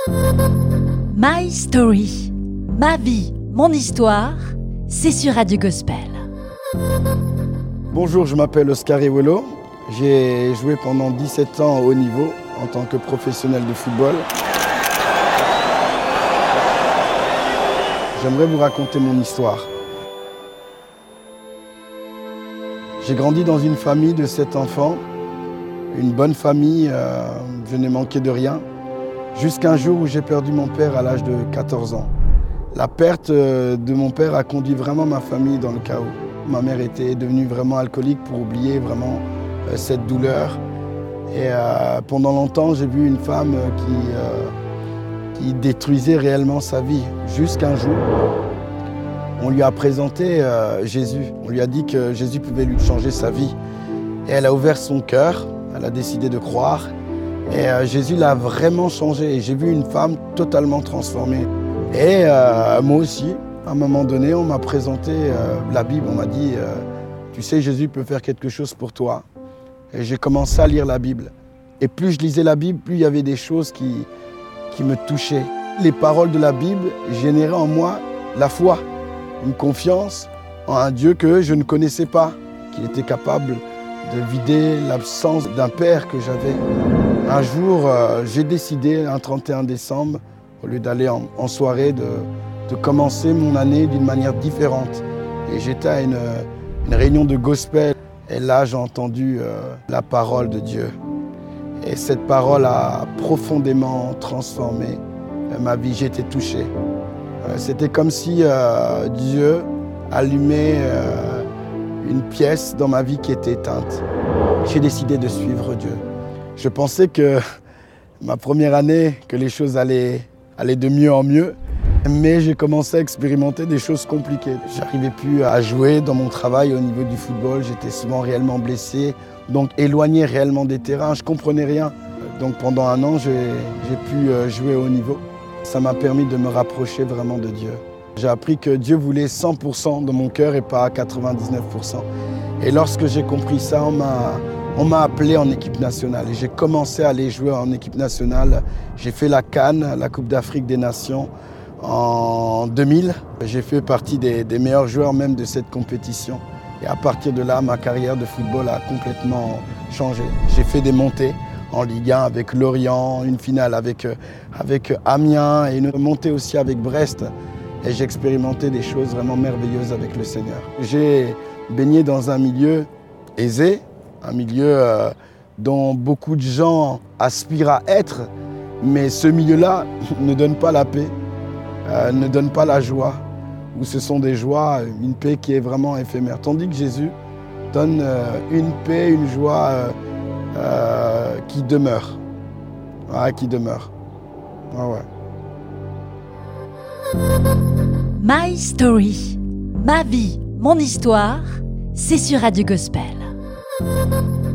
My Story, ma vie, mon histoire, c'est sur Radio Gospel. Bonjour, je m'appelle Oscar Ewelo. J'ai joué pendant 17 ans au haut niveau en tant que professionnel de football. J'aimerais vous raconter mon histoire. J'ai grandi dans une famille de 7 enfants, une bonne famille, je n'ai manqué de rien, jusqu'à un jour où j'ai perdu mon père à l'âge de 14 ans. La perte de mon père a conduit vraiment ma famille dans le chaos. Ma mère était devenue vraiment alcoolique pour oublier vraiment cette douleur. Et pendant longtemps, j'ai vu une femme qui détruisait réellement sa vie. Jusqu'un jour, on lui a présenté Jésus. On lui a dit que Jésus pouvait lui changer sa vie. Et elle a ouvert son cœur, elle a décidé de croire. Et Jésus l'a vraiment changé. Et j'ai vu une femme totalement transformée. Et moi aussi, à un moment donné, on m'a présenté la Bible. On m'a dit, tu sais, Jésus peut faire quelque chose pour toi. Et j'ai commencé à lire la Bible. Et plus je lisais la Bible, plus il y avait des choses qui me touchaient. Les paroles de la Bible généraient en moi la foi, une confiance en un Dieu que je ne connaissais pas, qu'il était capable de vider l'absence d'un père que j'avais. Un jour, j'ai décidé, un 31 décembre, au lieu d'aller en soirée, de commencer mon année d'une manière différente. Et j'étais à une réunion de gospel. Et là, j'ai entendu la parole de Dieu. Et cette parole a profondément transformé ma vie. J'ai été touché. C'était comme si Dieu allumait une pièce dans ma vie qui était éteinte. J'ai décidé de suivre Dieu. Je pensais que ma première année, que les choses allaient de mieux en mieux, mais j'ai commencé à expérimenter des choses compliquées. J'arrivais plus à jouer dans mon travail au niveau du football, j'étais souvent réellement blessé, donc éloigné réellement des terrains, je comprenais rien. Donc pendant un an, j'ai pu jouer au haut niveau. Ça m'a permis de me rapprocher vraiment de Dieu. J'ai appris que Dieu voulait 100% de mon cœur et pas 99%. Et lorsque j'ai compris ça, on m'a appelé en équipe nationale et j'ai commencé à aller jouer en équipe nationale. J'ai fait la CAN, la Coupe d'Afrique des Nations, en 2000. J'ai fait partie des meilleurs joueurs même de cette compétition. Et à partir de là, ma carrière de football a complètement changé. J'ai fait des montées en Ligue 1 avec Lorient, une finale avec Amiens et une montée aussi avec Brest. Et j'ai expérimenté des choses vraiment merveilleuses avec le Seigneur. J'ai baigné dans un milieu aisé, un milieu dont beaucoup de gens aspirent à être, mais ce milieu-là ne donne pas la paix, ne donne pas la joie, où ce sont des joies, une paix qui est vraiment éphémère. Tandis que Jésus donne une paix, une joie qui demeure. Ouais, qui demeure. Ah ouais. My Story, ma vie, mon histoire, c'est sur Radio Gospel.